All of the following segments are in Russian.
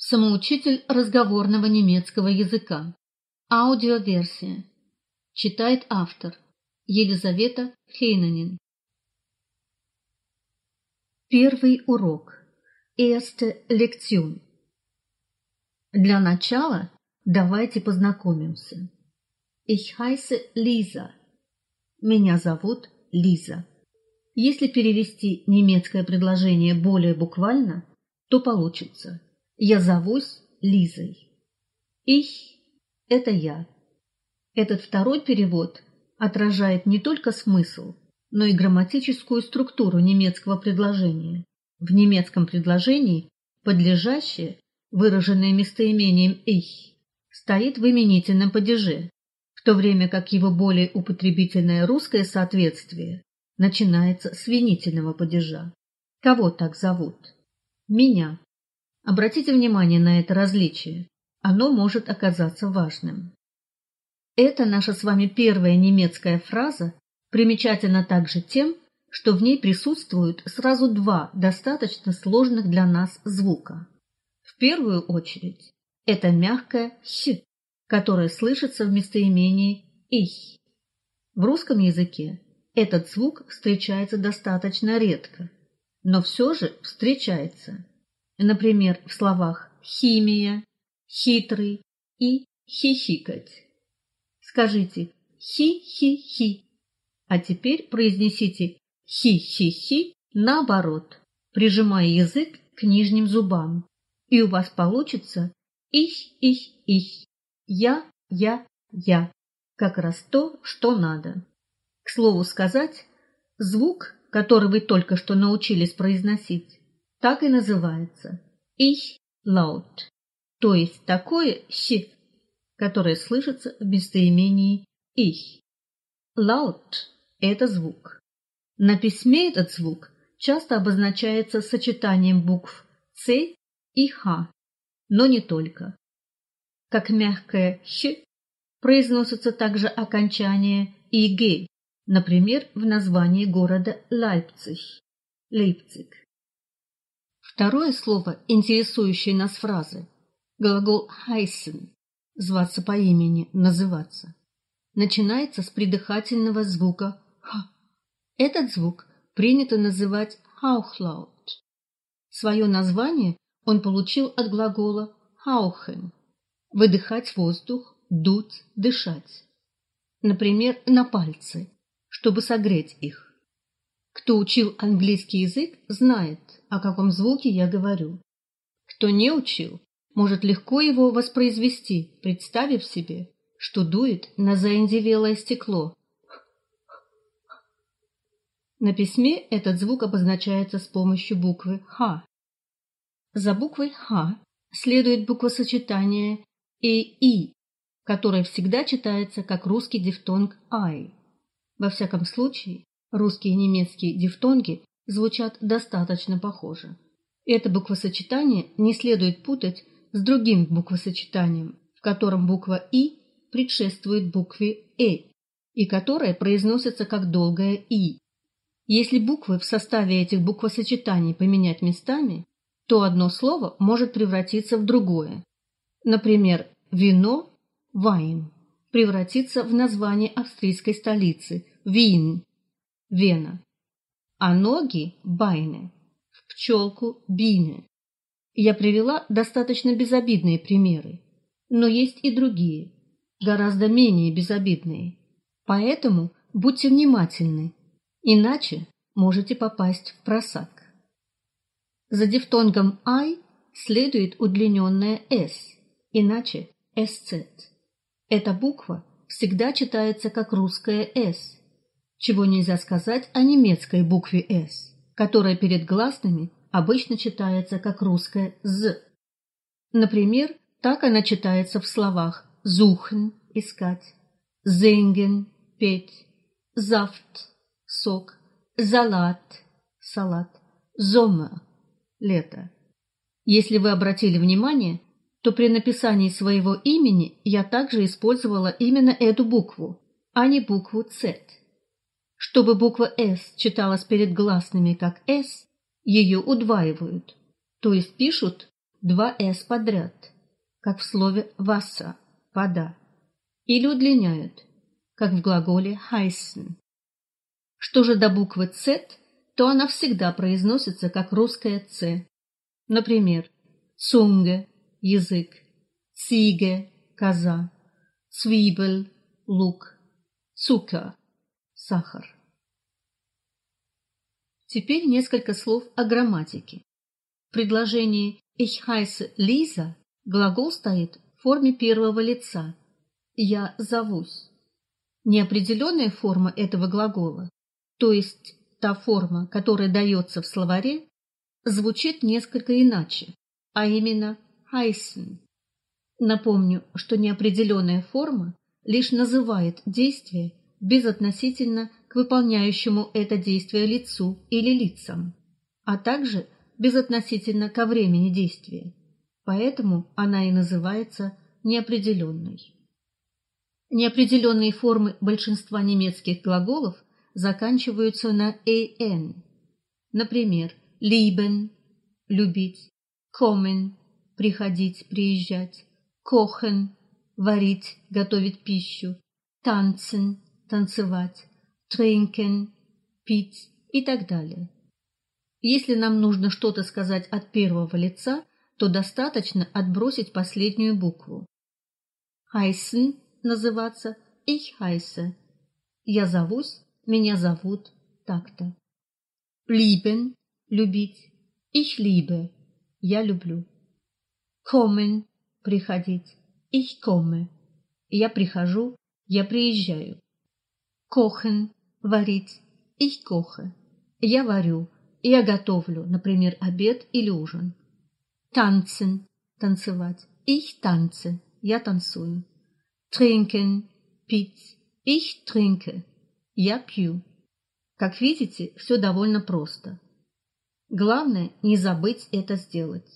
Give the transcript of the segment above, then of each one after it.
Самоучитель разговорного немецкого языка. Аудиоверсия. Читает автор Елизавета Хейнанин. Первый урок. Erste Lektion. Для начала давайте познакомимся. Ich heiße Lisa. Меня зовут Лиза. Если перевести немецкое предложение более буквально, то получится: я зовусь Лизой. Ich – это я. Этот второй перевод отражает не только смысл, но и грамматическую структуру немецкого предложения. В немецком предложении подлежащее, выраженное местоимением ich, стоит в именительном падеже, в то время как его более употребительное русское соответствие начинается с винительного падежа. Кого так зовут? Меня. Обратите внимание на это различие. Оно может оказаться важным. Это наша с вами первая немецкая фраза примечательна также тем, что в ней присутствуют сразу два достаточно сложных для нас звука. В первую очередь, это мягкое «щ», которое слышится в местоимении «ich». В русском языке этот звук встречается достаточно редко, но все же встречается. Например, в словах «химия», «хитрый» и «хихикать». Скажите «хи-хи-хи», а теперь произнесите «хи-хи-хи» наоборот, прижимая язык к нижним зубам, и у вас получится «их-их-их», «я», как раз то, что надо. К слову сказать, звук, который вы только что научились произносить, так и называется «ich laut», то есть такое «щ», которое слышится в местоимении «ich». Laut – это звук. На письме этот звук часто обозначается сочетанием букв «ц» и «х», но не только. Как мягкое «х» произносится также окончание «иг», например, в названии города Лейпциг. Второе слово, интересующее нас фразы, глагол heißen, зваться по имени, называться, начинается с придыхательного звука «х». Этот звук принято называть Hauchlaut. Свое название он получил от глагола hauchen – выдыхать воздух, дуть, дышать. Например, на пальцы, чтобы согреть их. Кто учил английский язык, знает, о каком звуке я говорю. Кто не учил, может легко его воспроизвести, представив себе, что дует на заиндевелое стекло. На письме этот звук обозначается с помощью буквы «Х». За буквой «Х» следует буквосочетание «и», которое всегда читается как русский дифтонг «ай». Во всяком случае, русские и немецкие дифтонги звучат достаточно похоже. Это буквосочетание не следует путать с другим буквосочетанием, в котором буква «и» предшествует букве «э» и которое произносится как долгое «и». Если буквы в составе этих буквосочетаний поменять местами, то одно слово может превратиться в другое. Например, вино – «Wein» превратится в название австрийской столицы – Вин, Вена, а ноги – Beine, в пчелку – Biene. Я привела достаточно безобидные примеры, но есть и другие, гораздо менее безобидные. Поэтому будьте внимательны, иначе можете попасть в просак. За дифтонгом «ай» следует удлиненное «с», иначе «sz». Эта буква всегда читается как русское «с», чего нельзя сказать о немецкой букве «с», которая перед гласными обычно читается как русское «з». Например, так она читается в словах «suchen» – «искать», «singen» – «петь», «saft» – «сок», «salat» – «салат», «sommer» – «лето». Если вы обратили внимание, то при написании своего имени я также использовала именно эту букву, а не букву «z». Чтобы буква «с» читалась перед гласными как «с», ее удваивают, то есть пишут два «с» подряд, как в слове «Wasser» – «вода», или удлиняют, как в глаголе heißen. Что же до буквы «z», то она всегда произносится как русская «ц». Например, Zunge – язык, Ziege – коза, Zwiebel – лук, Zucker – сахар. Теперь несколько слов о грамматике. В предложении «Ich heiße Lisa» глагол стоит в форме первого лица «я зовусь». Неопределенная форма этого глагола, то есть та форма, которая дается в словаре, звучит несколько иначе, а именно heißen. Напомню, что неопределенная форма лишь называет действие безотносительно к выполняющему это действие лицу или лицам, а также безотносительно ко времени действия, поэтому она и называется неопределенной. Неопределенные формы большинства немецких глаголов заканчиваются на «en». Например, lieben – любить, kommen – приходить, приезжать, kochen – варить, готовить пищу, tanzen – танцевать, trinken – пить и так далее. Если нам нужно что-то сказать от первого лица, то достаточно отбросить последнюю букву. Heißen – называться ich heiße. Я зовусь, меня зовут, так-то. Lieben – любить, ich liebe – я люблю. Kommen – приходить, ich komme – я прихожу, я приезжаю. Kochen – варить, ich koche – я варю, я готовлю, например, обед или ужин. Tanzen – танцевать, ich tanze – я танцую. Trinken – пить, ich trinke – я пью. Как видите, все довольно просто. Главное не забыть это сделать.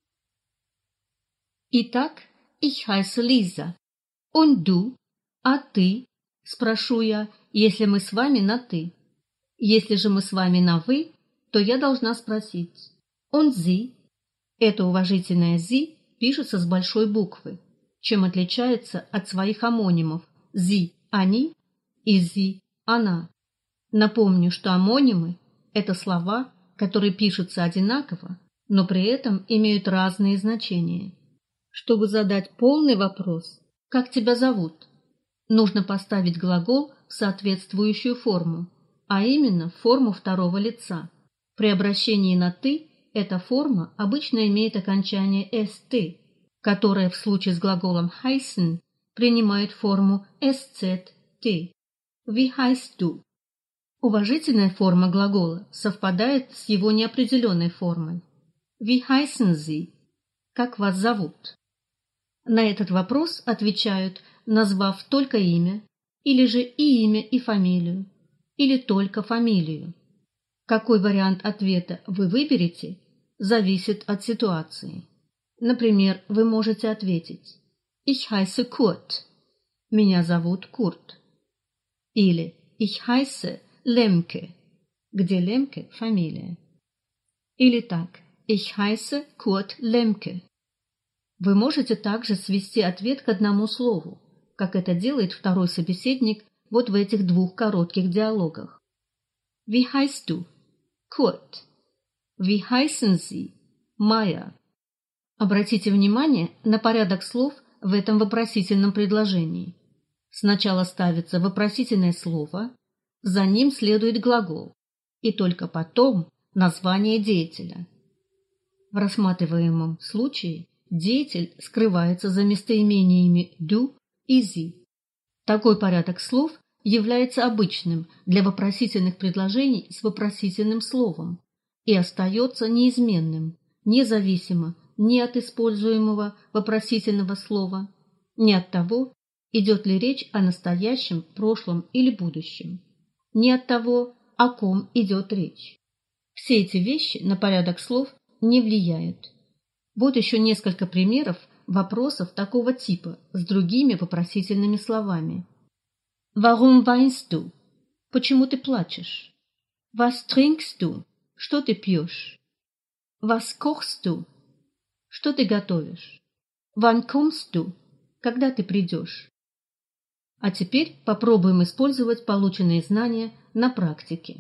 Итак, ich heiße Lisa. Und du? А ты? Спрошу я, если мы с вами на «ты». Если же мы с вами на «вы», то я должна спросить. Und Sie? Это уважительное «Sie» пишется с большой буквы, чем отличается от своих омонимов «Sie» – «они» и «Sie» – «она». Напомню, что омонимы – это слова, которые пишутся одинаково, но при этом имеют разные значения. Чтобы задать полный вопрос «Как тебя зовут?», нужно поставить глагол в соответствующую форму, а именно в форму второго лица. При обращении на «ты» эта форма обычно имеет окончание «st», которое в случае с глаголом heißen принимает форму «sz», «ты». Wie heißt du? Уважительная форма глагола совпадает с его неопределенной формой. Wie heißen Sie? Как вас зовут? На этот вопрос отвечают, назвав только имя, или же и имя, и фамилию, или только фамилию. Какой вариант ответа вы выберете, зависит от ситуации. Например, вы можете ответить Ich heiße Kurt. Меня зовут Курт. Или Ich heiße Lemke. Где Лемке – фамилия. Или так Ich heiße Kurt Lemke. Вы можете также свести ответ к одному слову, как это делает второй собеседник вот в этих двух коротких диалогах. Wie heißt du? Kurt. Wie heißen Sie? Maya. Обратите внимание на порядок слов в этом вопросительном предложении. Сначала ставится вопросительное слово, за ним следует глагол, и только потом название деятеля. В рассматриваемом случае деятель скрывается за местоимениями «du» и «sie». Такой порядок слов является обычным для вопросительных предложений с вопросительным словом и остается неизменным, независимо ни от используемого вопросительного слова, ни от того, идет ли речь о настоящем, прошлом или будущем, ни от того, о ком идет речь. Все эти вещи на порядок слов не влияют. Вот еще несколько примеров вопросов такого типа с другими вопросительными словами. Warum weinst du? Почему ты плачешь? Was trinkst du? Что ты пьешь? Was kochst du? Что ты готовишь? Wann kommst du? Когда ты придешь? А теперь попробуем использовать полученные знания на практике.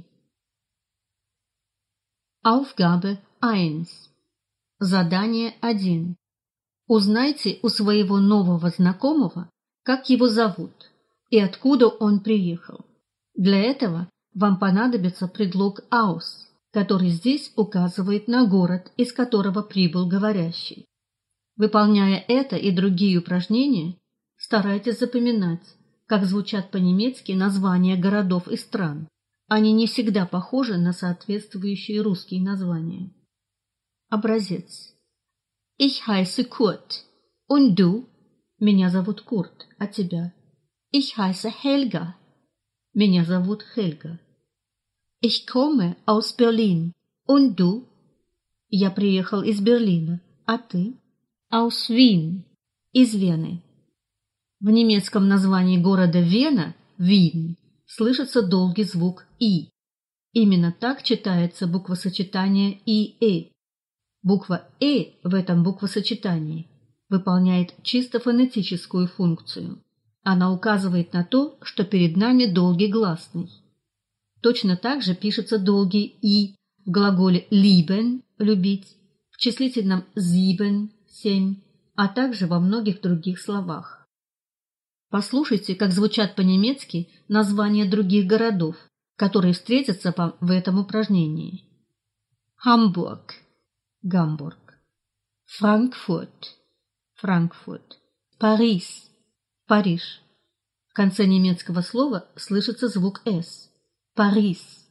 Aufgabe 1. Задание 1. Узнайте у своего нового знакомого, как его зовут и откуда он приехал. Для этого вам понадобится предлог aus, который здесь указывает на город, из которого прибыл говорящий. Выполняя это и другие упражнения, старайтесь запоминать, как звучат по-немецки названия городов и стран. Они не всегда похожи на соответствующие русские названия. Образец. Ich heiße Kurt. Und du? Меня зовут Курт, а тебя? Ich heiße Helga. Меня зовут Хельга. Ich komme aus Berlin. Und du? Я приехал из Берлина, а ты? Aus Wien. Из Вены. В немецком названии города Вена, Wien, слышится долгий звук «и». Именно так читается буквосочетание «и-э». Буква «э» в этом буквосочетании выполняет чисто фонетическую функцию. Она указывает на то, что перед нами долгий гласный. Точно так же пишется долгий «и» в глаголе lieben – «любить», в числительном sieben – «семь», а также во многих других словах. Послушайте, как звучат по-немецки названия других городов, которые встретятся вам в этом упражнении. Hamburg – Гамбург. Frankfurt – Франкфурт. Paris – Париж. В конце немецкого слова слышится звук «с». Парис.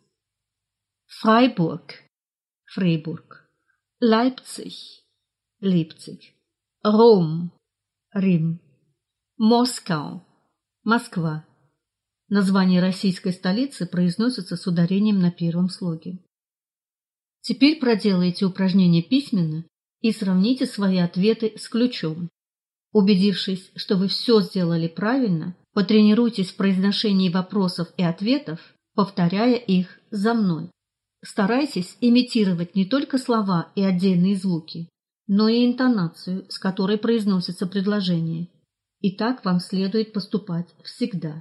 Фрайбург – Фрейбург. Leipzig – Лейпциг. Ром – Рим. Москау – Москва. Название российской столицы произносится с ударением на первом слоге. Теперь проделайте упражнение письменно и сравните свои ответы с ключом. Убедившись, что вы все сделали правильно, потренируйтесь в произношении вопросов и ответов, повторяя их за мной. Старайтесь имитировать не только слова и отдельные звуки, но и интонацию, с которой произносится предложение. И так вам следует поступать всегда.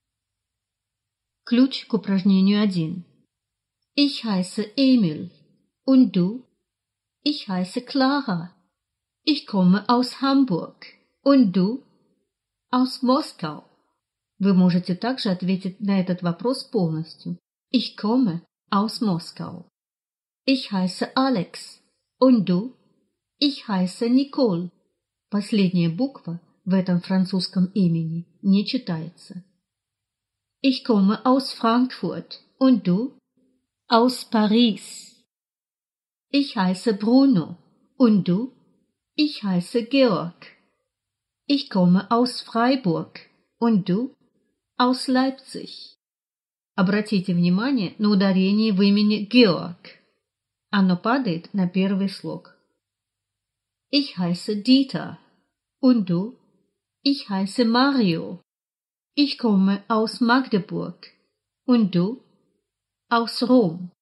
Ключ к упражнению 1. Ich heiße Emil. Und du? Ich heiße Clara. Ich komme aus Hamburg. Und du? Aus Moskau. Вы можете также ответить на этот вопрос полностью. Ich komme aus Moskau. Ich heiße Alex. Und du? Ich heiße Nicole. Последняя буква в этом французском имени не читается. Ich komme aus Frankfurt. Und du? Aus Paris. Ich heiße Bruno. Und du? Ich heiße Georg. Ich komme aus Freiburg. Und du? Aus Leipzig. Обратите внимание на ударение в имени Georg. Оно падает на первый слог. Ich heiße Dieter. Und du? Ich heiße Mario. Ich komme aus Magdeburg. Und du? Aus Rom.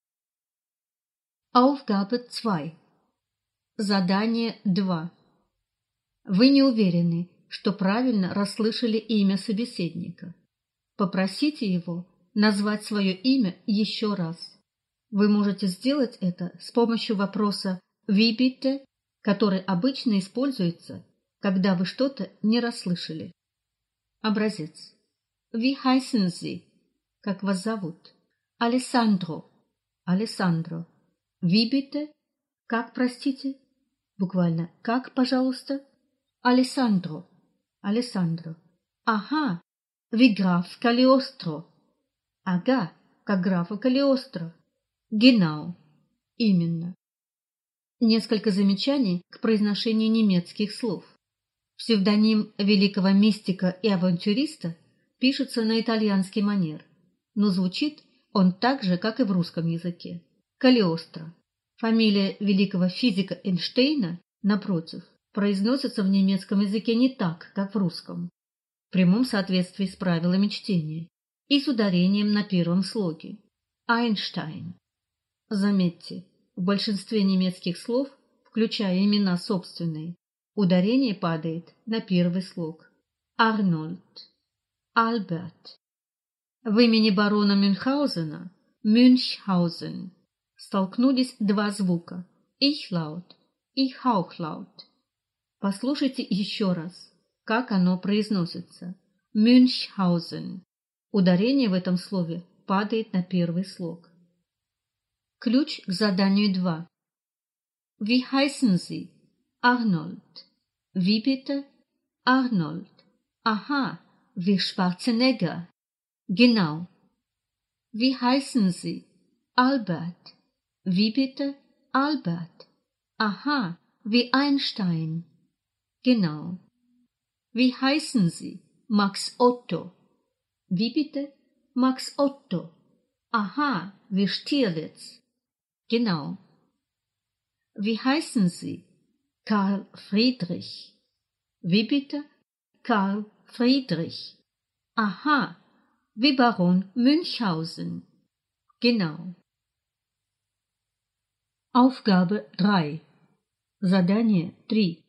Aufgabe 2. Задание 2. Вы не уверены, что правильно расслышали имя собеседника. Попросите его назвать свое имя еще раз. Вы можете сделать это с помощью вопроса «Wie bitte?», который обычно используется, когда вы что-то не расслышали. Образец. Wie heißen Sie? Как вас зовут? Alessandro. Alessandro. Wie bitte? Как, простите? Буквально «как, пожалуйста?» Alessandro. Alessandro. Ага. Wie Graf Cagliostro. Ага, как графа Калиостро. Genau. Именно. Несколько замечаний к произношению немецких слов. Псевдоним великого мистика и авантюриста пишется на итальянский манер, но звучит он так же, как и в русском языке. Калиостро. Фамилия великого физика Эйнштейна, напротив, произносится в немецком языке не так, как в русском, в прямом соответствии с правилами чтения и с ударением на первом слоге. Эйнштейн. Заметьте, в большинстве немецких слов включая имена собственные, ударение падает на первый слог. Арнольд, Альберт. В имени барона Мюнхгаузена, Мюнхгаузен, столкнулись два звука. Ich laut, ich auch laut. Послушайте еще раз, как оно произносится. Мюнхгаузен. Ударение в этом слове падает на первый слог. Ключ к заданию 2. Wie heißen Sie? Arnold. Wie bitte? Arnold. Aha, wie Schwarzenegger. Genau. Wie heißen Sie? Albert. Wie bitte? Albert. Aha, wie Einstein. Genau. Wie heißen Sie? Max Otto. Wie bitte? Max Otto. Aha, wie Stierlitz. Genau. Wie heißen Sie? Karl Friedrich. Wie bitte? Karl Friedrich. Aha, wie Baron Münchhausen. Genau. Aufgabe 3. Задание 3.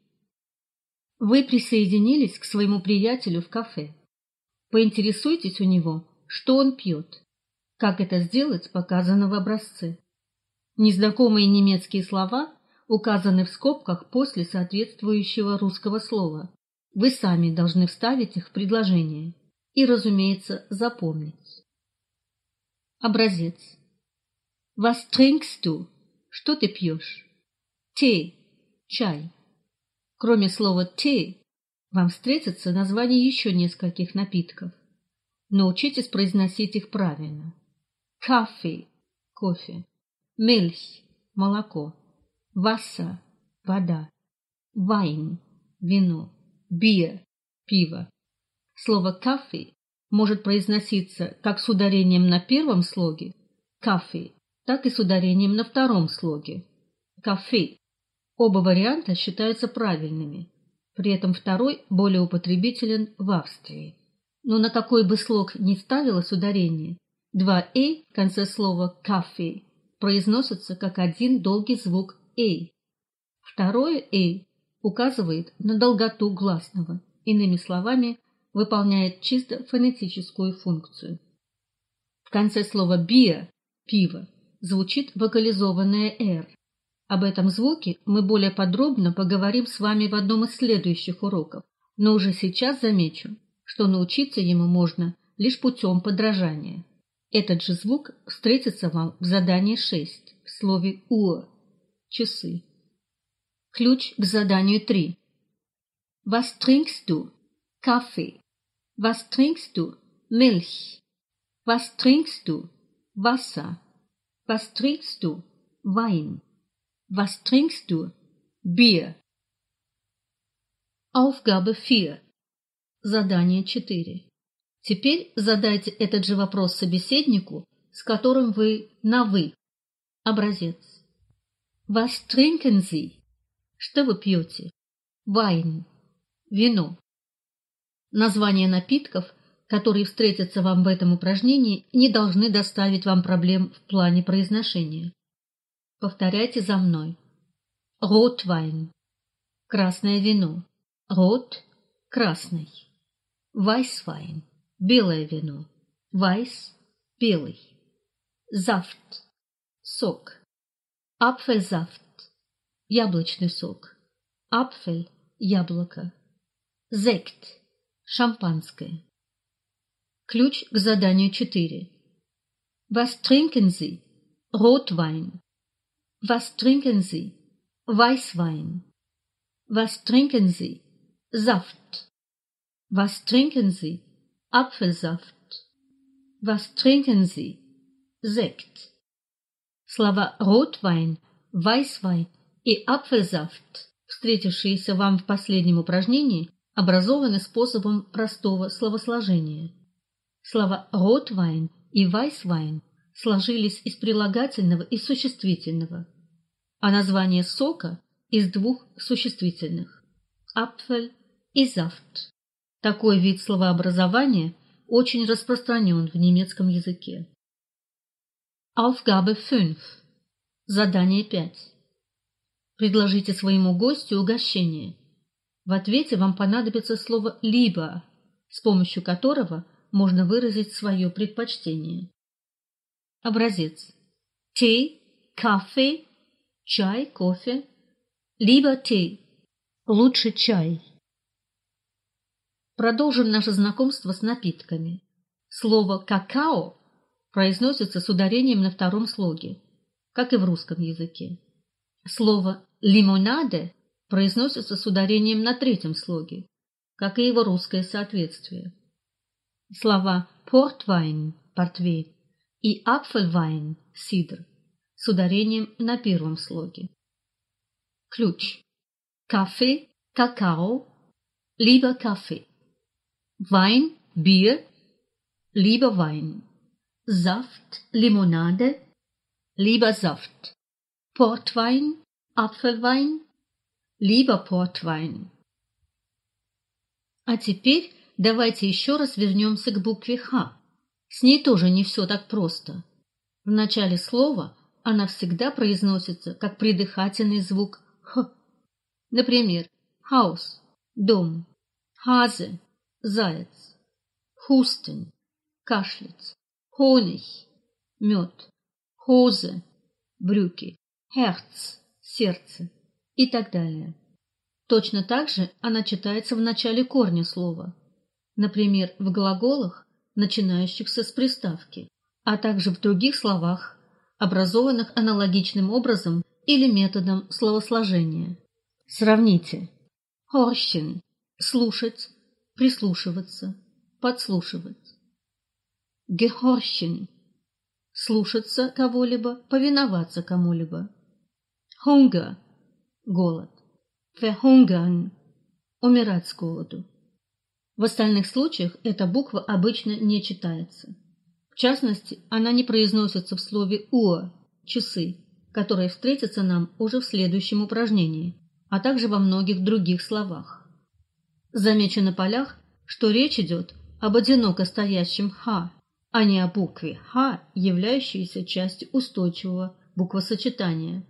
Вы присоединились к своему приятелю в кафе. Поинтересуйтесь у него, что он пьет. Как это сделать, показано в образце. Незнакомые немецкие слова указаны в скобках после соответствующего русского слова. Вы сами должны вставить их в предложение и, разумеется, запомнить. Образец. Was trinkst du? Что ты пьешь? Tee. Чай. Кроме слова tea, вам встретятся названия еще нескольких напитков. Научитесь произносить их правильно. Kaffee – кофе. Milch – молоко. Wasser – вода. Wein – вино. Bier – пиво. Слово «кафе» может произноситься как с ударением на первом слоге «кафе», так и с ударением на втором слоге «кафе». Оба варианта считаются правильными, при этом второй более употребителен в Австрии. Но на какой бы слог ни ставилось ударение, два «эй» в конце слова «кафе» произносятся как один долгий звук «эй». Второе «эй» указывает на долготу гласного, иными словами, выполняет чисто фонетическую функцию. В конце слова «биer» – «пиво» звучит вокализованное «р». Об этом звуке мы более подробно поговорим с вами в одном из следующих уроков, но уже сейчас замечу, что научиться ему можно лишь путем подражания. Этот же звук встретится вам в задании 6 в слове «уhr» – «часы». Ключ к заданию 3. Was trinkst du? Kaffee. Was trinkst du? Milch. Was trinkst du? Wasser. Was trinkst du? Wein. Was trinkst du? Bier. Aufgabe 4. Задание 4. Теперь задайте этот же вопрос собеседнику, с которым вы на «вы». Образец. Was trinken Sie? Что вы пьете? Wein. Вино. Названия напитков, которые встретятся вам в этом упражнении, не должны доставить вам проблем в плане произношения. Повторяйте за мной. Rotwein – красное вино. Rot – красный. Weißwein – белое вино. Weiß – белый. Saft – сок. Apfelsaft – яблочный сок. Apfel – яблоко. Sekt – шампанское. Ключ к заданию 4. Was trinken Sie? Rotwein. Was trinken Sie? Weißwein. Was trinken Sie? Saft. Was trinken Sie? Apfelsaft. Was trinken Sie? Sekt. Слова Rotwein, Weißwein и Apfelsaft, встретившиеся вам в последнем упражнении, образованы способом простого словосложения. Слова Rotwein и Weißwein сложились из прилагательного и существительного, а название сока из двух существительных – Apfel и Saft. Такой вид словообразования очень распространен в немецком языке. Aufgabe 5. Задание 5. Предложите своему гостю угощение. В ответе вам понадобится слово «либо», с помощью которого можно выразить свое предпочтение. Образец. Тей, кафе, чай, кофе. Либо тей. Лучше чай. Продолжим наше знакомство с напитками. Слово «какао» произносится с ударением на втором слоге, как и в русском языке. Слово «лимонаде» произносится с ударением на третьем слоге, как и его русское соответствие. Слова «портвайн» – портвейн и «апфельвайн» – сидр с ударением на первом слоге. Ключ. Кафе, какао, либо кафе. Wein, Bier, lieber Wein. Saft, Limonade, lieber Saft. Portwein, Apfelwein, lieber Portwein. А теперь давайте еще раз вернемся к букве «Х». С ней тоже не все так просто. В начале слова она всегда произносится как придыхательный звук «х». Например, Haus – дом, Hase – заяц, Husten – кашлять, Honig – мед, Hose – брюки, Herz – сердце и так далее. Точно так же она читается в начале корня слова, например, в глаголах, начинающихся с приставки, а также в других словах, образованных аналогичным образом или методом словосложения. Сравните. Horchen – слушать, прислушиваться, подслушивать. Gehorchen – слушаться кого-либо, повиноваться кому-либо. Hunger – голод. Verhungern – умирать с голоду. В остальных случаях эта буква обычно не читается. В частности, она не произносится в слове «uhr» – часы, которое встретится нам уже в следующем упражнении, а также во многих других словах. Замечу на полях, что речь идет об одиноко стоящем «х», а не о букве «х», являющейся частью устойчивого буквосочетания.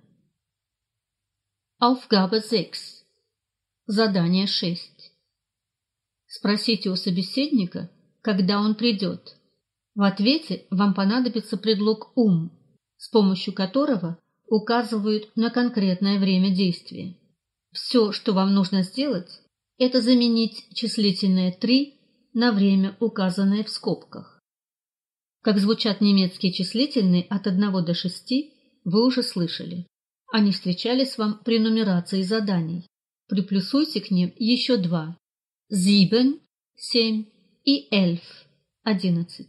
Aufgabe 6. Задание 6. Спросите у собеседника, когда он придет. В ответе вам понадобится предлог с помощью которого указывают на конкретное время действия. Все, что вам нужно сделать, это заменить числительное 3 на время, указанное в скобках. Как звучат немецкие числительные от 1 до 6, вы уже слышали. Они встречались вам при нумерации заданий. Приплюсуйте к ним еще 2. 7, 7 и 11, 11.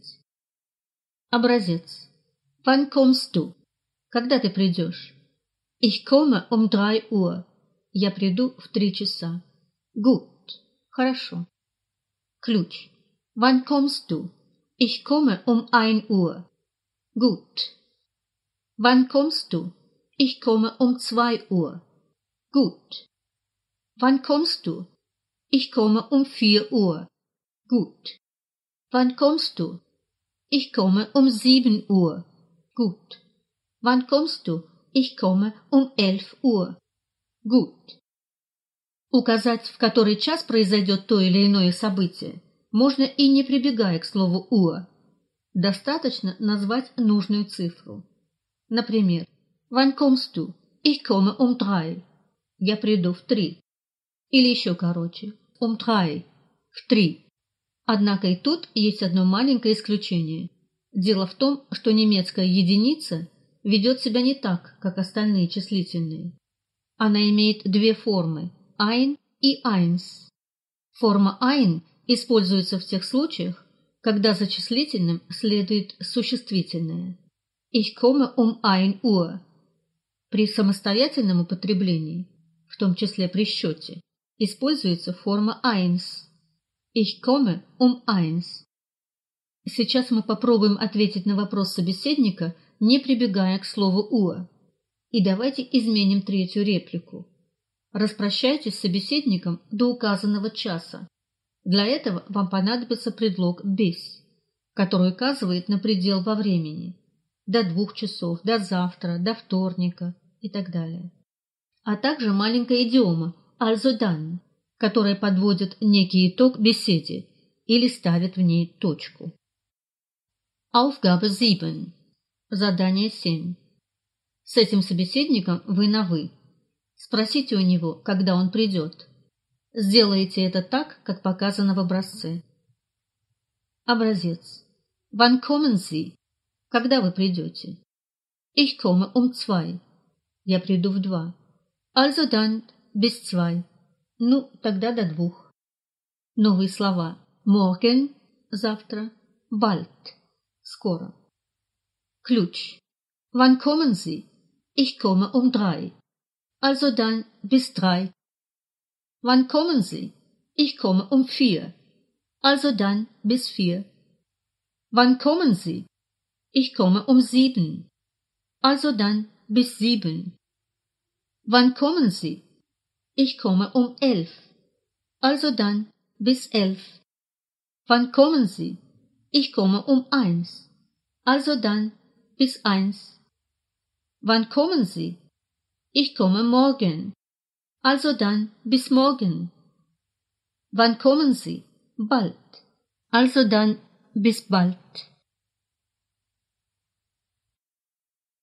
Образец. Wann kommst du? Когда ты придешь? Ich komme um 3 Uhr. Я приду в 3 часа. Gut. Хорошо. Ключ. Wann kommst du? Ich komme um 1 Uhr. Gut. Wann kommst du? Ich komme um 2 Uhr. Gut. Wann kommst du? Ich komme um 4 Uhr. Gut. Wann kommst du? Ich komme um 7 Uhr. Gut. Wann kommst du? Ich komme um 11 Uhr. Gut. Указать, в который час произойдет то или иное событие, можно и не прибегая к слову «уа». Достаточно назвать нужную цифру. Например, «Wann kommst du? Ich komme um 3». Я приду в 3. Или еще короче, «um 3», в 3. Однако и тут есть одно маленькое исключение. Дело в том, что немецкая единица ведет себя не так, как остальные числительные. Она имеет две формы – ein и eins. Форма ein используется в тех случаях, когда за числительным следует существительное. Ich komme um 1 Uhr. При самостоятельном употреблении, в том числе при счете, используется форма eins. Ich komme um 1. Сейчас мы попробуем ответить на вопрос собеседника, не прибегая к слову «уа». И давайте изменим третью реплику. Распрощайтесь с собеседником до указанного часа. Для этого вам понадобится предлог «bis», который указывает на предел во времени. До 2 часов, до завтра, до вторника и так далее. а также маленькая идиома also dann, которая подводит некий итог беседе или ставит в ней точку. Aufgabe 7. Задание 7. С этим собеседником вы на «вы». Спросите у него, когда он придет. Сделайте это так, как показано в образце. Образец. Wann kommen Sie? Когда вы придете? Ich komme um 2. Я приду в 2. Also dann bis 2. Ну, тогда до 2. Новые слова. Morgen – завтра. Bald – скоро. Ключ. Wann kommen Sie? Ich komme um 3. Also dann bis 3. Wann kommen Sie? Ich komme um 4. Also dann bis 4. Wann kommen Sie? Ich komme um 7. Also dann bis 7. Wann kommen Sie? Ich komme um 11. Also dann bis 11. Wann kommen Sie? Ich komme um 1. Also dann bis 1. Wann kommen Sie? Ich komme morgen. Also dann bis morgen. Wann kommen Sie? Bald. Also dann bis bald.